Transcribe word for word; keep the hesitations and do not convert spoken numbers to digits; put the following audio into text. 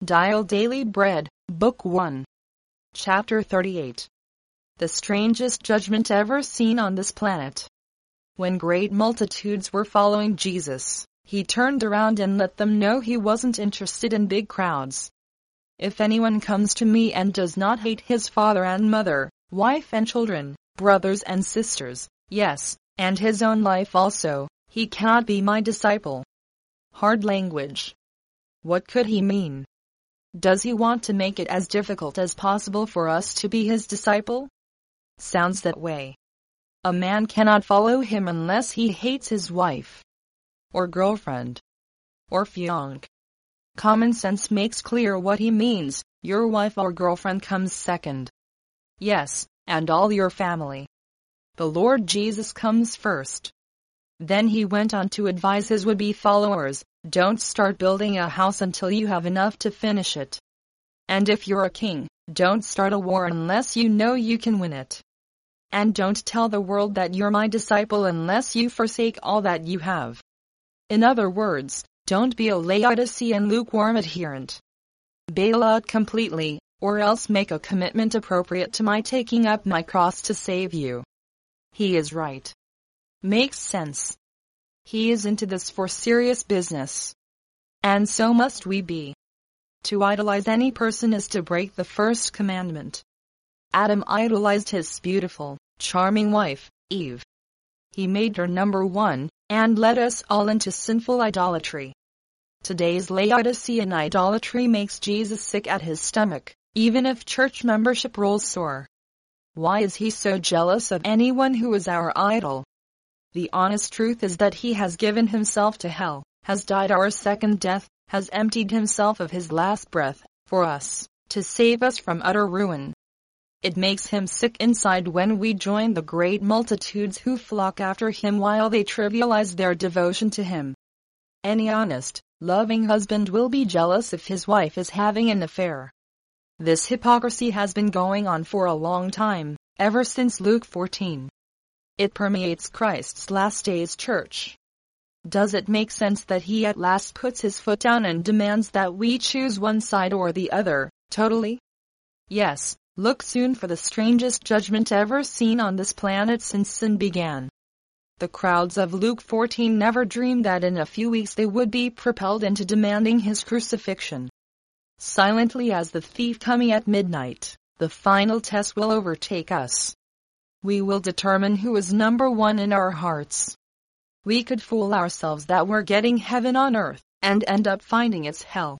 Dial Daily Bread, Book one. Chapter thirty-eight. The strangest judgment ever seen on this planet. When great multitudes were following Jesus, he turned around and let them know he wasn't interested in big crowds. If anyone comes to me and does not hate his father and mother, wife and children, brothers and sisters, yes, and his own life also, he cannot be my disciple. Hard language. What could he mean? Does he want to make it as difficult as possible for us to be his disciple? Sounds that way. A man cannot follow him unless he hates his wife, or girlfriend, or fiancé. Common sense makes clear what he means. Your wife or girlfriend comes second. Yes, and all your family. The Lord Jesus comes first. Then he went on to advise his would-be followers, don't start building a house until you have enough to finish it. And if you're a king, don't start a war unless you know you can win it. And don't tell the world that you're my disciple unless you forsake all that you have. In other words, don't be a Laodicean lukewarm adherent. Bail out completely, or else make a commitment appropriate to my taking up my cross to save you. He is right. Makes sense. He is into this for serious business. And so must we be. To idolize any person is to break the first commandment. Adam idolized his beautiful, charming wife, Eve. He made her number one, and led us all into sinful idolatry. Today's Laodicean idolatry makes Jesus sick at his stomach, even if church membership rolls sore. Why is he so jealous of anyone who is our idol? The honest truth is that he has given himself to hell, has died our second death, has emptied himself of his last breath, for us, to save us from utter ruin. It makes him sick inside when we join the great multitudes who flock after him while they trivialize their devotion to him. Any honest, loving husband will be jealous if his wife is having an affair. This hypocrisy has been going on for a long time, ever since Luke fourteen. It permeates Christ's last days church. Does it make sense that he at last puts his foot down and demands that we choose one side or the other, totally? Yes, look soon for the strangest judgment ever seen on this planet since sin began. The crowds of Luke fourteen never dreamed that in a few weeks they would be propelled into demanding his crucifixion. Silently as the thief coming at midnight, the final test will overtake us. We will determine who is number one in our hearts. We could fool ourselves that we're getting heaven on earth, and end up finding it's hell.